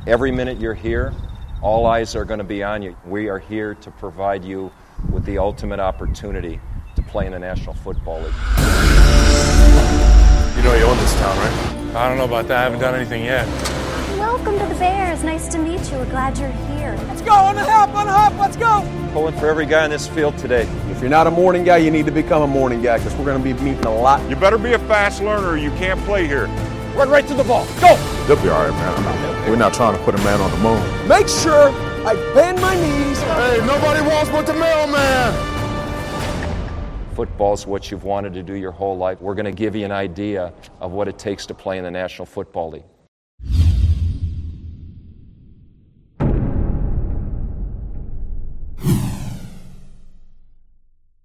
Every minute you're here, all eyes are going to be on you. We are here to provide you with the ultimate opportunity to play in the National Football League. You know you own this town, right? I don't know about that. I haven't done anything yet. Welcome to the Bears. Nice to meet you. We're glad you're here. Let's go, on the hop, let's go! Pulling for every guy on this field today. If you're not a morning guy, you need to become a morning guy because we're going to be meeting a lot. You better be a fast learner or you can't play here. Run right to the ball. Go! They'll be all right, man. We're not trying to put a man on the moon. Make sure I bend my knees. Hey, nobody wants but the mailman. Football's what you've wanted to do your whole life. We're going to give you an idea of what it takes to play in the National Football League.